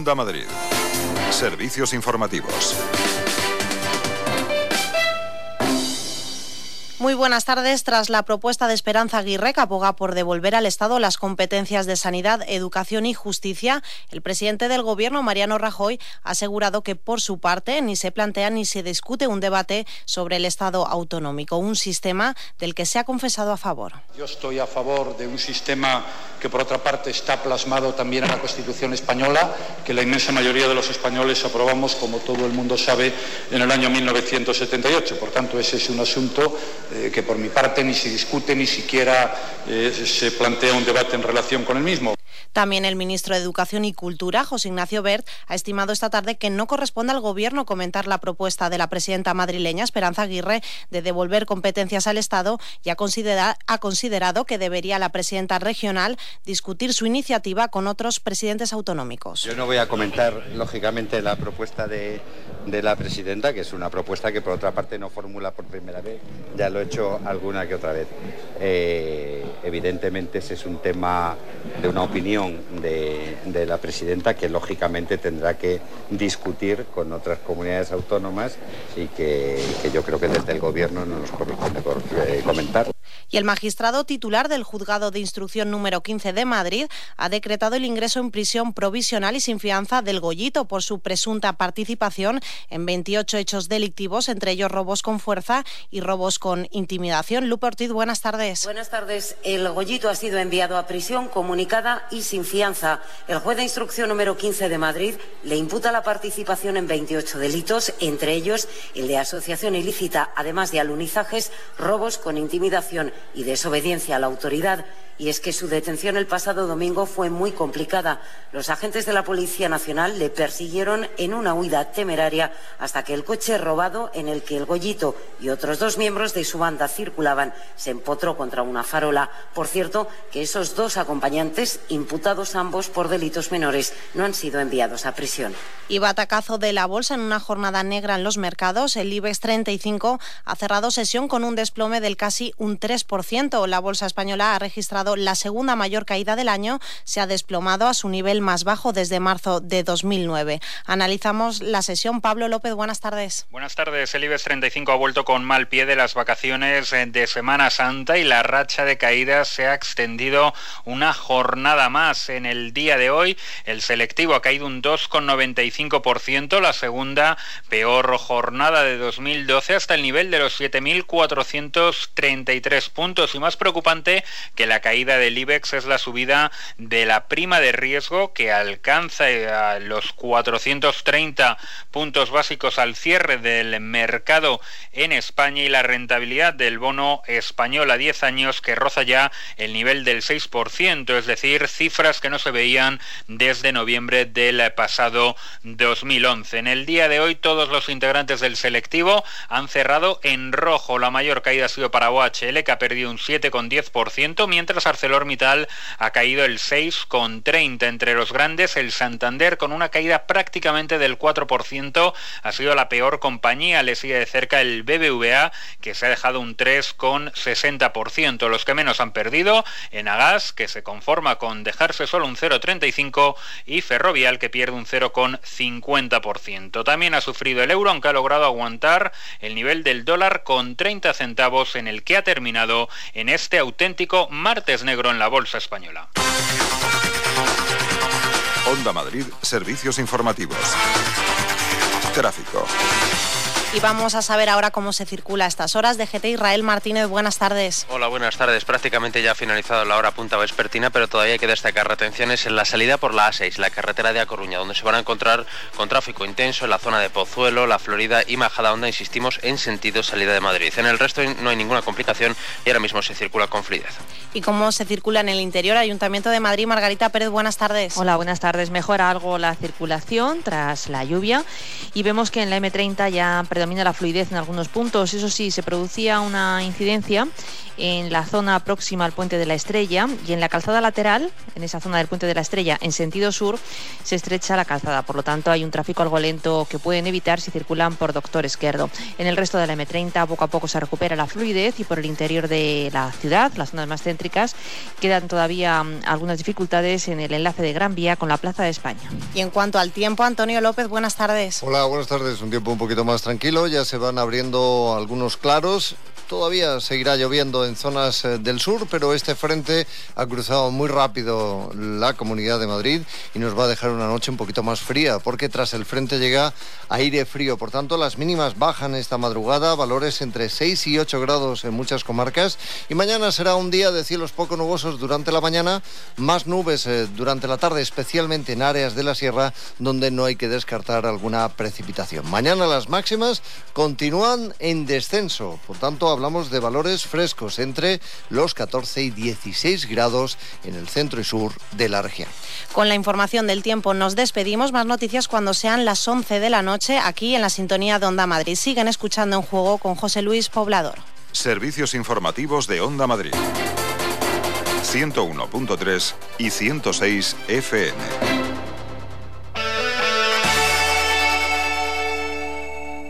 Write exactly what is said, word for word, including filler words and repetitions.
Onda Madrid. Servicios informativos. Muy buenas tardes. Tras la propuesta de Esperanza Aguirre, que aboga por devolver al Estado las competencias de sanidad, educación y justicia, el presidente del Gobierno, Mariano Rajoy, ha asegurado que, por su parte, ni se plantea ni se discute un debate sobre el Estado autonómico, un sistema del que se ha confesado a favor. Yo estoy a favor de un sistema que, por otra parte, está plasmado también en la Constitución española, que la inmensa mayoría de los españoles aprobamos, como todo el mundo sabe, en el año mil novecientos setenta y ocho. Por tanto, ese es un asunto eh, que, por mi parte, ni se discute ni siquiera eh, se plantea un debate en relación con el mismo. También el ministro de Educación y Cultura, José Ignacio Wert, ha estimado esta tarde que no corresponde al Gobierno comentar la propuesta de la presidenta madrileña, Esperanza Aguirre, de devolver competencias al Estado, y ha, considera, ha considerado que debería la presidenta regional discutir su iniciativa con otros presidentes autonómicos. Yo no voy a comentar, lógicamente, la propuesta de, de la presidenta, que es una propuesta que, por otra parte, no formula por primera vez, ya lo he hecho alguna que otra vez. Eh, evidentemente, ese es un tema de una opinión De, de la presidenta que lógicamente tendrá que discutir con otras comunidades autónomas y que, que yo creo que desde el Gobierno no nos corresponde comentar. Y el magistrado titular del Juzgado de Instrucción número quince de Madrid ha decretado el ingreso en prisión provisional y sin fianza del Goyito por su presunta participación en veintiocho hechos delictivos, entre ellos robos con fuerza y robos con intimidación. Lupe Ortiz, buenas tardes. Buenas tardes. El Goyito ha sido enviado a prisión comunicada y sin fianza. El juez de instrucción número quince de Madrid le imputa la participación en veintiocho delitos, entre ellos el de asociación ilícita, además de alunizajes, robos con intimidación y desobediencia a la autoridad. Y es que su detención el pasado domingo fue muy complicada. Los agentes de la Policía Nacional le persiguieron en una huida temeraria hasta que el coche robado en el que el Goyito y otros dos miembros de su banda circulaban se empotró contra una farola. Por cierto, que esos dos acompañantes, imputados ambos por delitos menores, no han sido enviados a prisión. Y batacazo de la bolsa en una jornada negra en los mercados. El IBEX treinta y cinco ha cerrado sesión con un desplome del casi un tres por ciento. La bolsa española ha registrado la segunda mayor caída del año, se ha desplomado a su nivel más bajo desde marzo de dos mil nueve. Analizamos la sesión. Pablo López, buenas tardes. Buenas tardes. El IBEX treinta y cinco ha vuelto con mal pie de las vacaciones de Semana Santa y la racha de caídas se ha extendido una jornada más. En el día de hoy, el selectivo ha caído un dos coma noventa y cinco por ciento, la segunda peor jornada de dos mil doce, hasta el nivel de los siete mil cuatrocientos treinta y tres puntos. Y más preocupante que la caída del IBEX es la subida de la prima de riesgo, que alcanza a los cuatrocientos treinta puntos básicos al cierre del mercado en España, y la rentabilidad del bono español a diez años, que roza ya el nivel del seis por ciento, es decir, cifras que no se veían desde noviembre del pasado dos mil once. En el día de hoy, todos los integrantes del selectivo han cerrado en rojo. La mayor caída ha sido para O H L, que ha perdido un siete coma diez por ciento, mientras ArcelorMittal ha caído el seis coma treinta. Entre los grandes, el Santander, con una caída prácticamente del cuatro por ciento, ha sido la peor compañía. Le sigue de cerca el B B V A, que se ha dejado un tres coma sesenta por ciento. Los que menos han perdido, Enagas, que se conforma con dejarse solo un cero coma treinta y cinco, y Ferrovial, que pierde un cero coma cincuenta por ciento. También ha sufrido el euro, aunque ha logrado aguantar el nivel del dólar con treinta centavos, en el que ha terminado en este auténtico martes negro en la bolsa española. Onda Madrid, servicios informativos. Tráfico. Y vamos a saber ahora cómo se circula a estas horas. D G T, Israel Martínez, buenas tardes. Hola, buenas tardes. Prácticamente ya ha finalizado la hora punta vespertina, pero todavía hay que destacar retenciones en la salida por la A seis, la carretera de A Coruña, donde se van a encontrar con tráfico intenso en la zona de Pozuelo, La Florida y Majadahonda, insistimos, en sentido salida de Madrid. En el resto no hay ninguna complicación y ahora mismo se circula con fluidez. ¿Y cómo se circula en el interior? Ayuntamiento de Madrid, Margarita Pérez, buenas tardes. Hola, buenas tardes. Mejora algo la circulación tras la lluvia y vemos que en la eme treinta ya han predomina la fluidez en algunos puntos. Eso sí, se producía una incidencia en la zona próxima al Puente de la Estrella y en la calzada lateral, en esa zona del Puente de la Estrella, en sentido sur, se estrecha la calzada. Por lo tanto, hay un tráfico algo lento que pueden evitar si circulan por Doctor Esquerdo. En el resto de la eme treinta, poco a poco se recupera la fluidez y por el interior de la ciudad, las zonas más céntricas, quedan todavía um, algunas dificultades en el enlace de Gran Vía con la Plaza de España. Y en cuanto al tiempo, Antonio López, buenas tardes. Hola, buenas tardes. Un tiempo un poquito más tranquilo. Ya se van abriendo algunos claros. Todavía seguirá lloviendo en zonas eh, del sur, pero este frente ha cruzado muy rápido la Comunidad de Madrid y nos va a dejar una noche un poquito más fría, porque tras el frente llega aire frío. Por tanto, las mínimas bajan esta madrugada, valores entre seis y ocho grados en muchas comarcas, y mañana será un día de cielos poco nubosos durante la mañana, más nubes eh, durante la tarde, especialmente en áreas de la sierra donde no hay que descartar alguna precipitación. Mañana las máximas continúan en descenso, por tanto hablamos de valores frescos entre los catorce y dieciséis grados en el centro y sur de la región. Con la información del tiempo nos despedimos. Más noticias cuando sean las once de la noche aquí en la sintonía de Onda Madrid. Siguen escuchando En Juego con José Luis Poblador. Servicios informativos de Onda Madrid. ciento uno punto tres y ciento seis efe eme.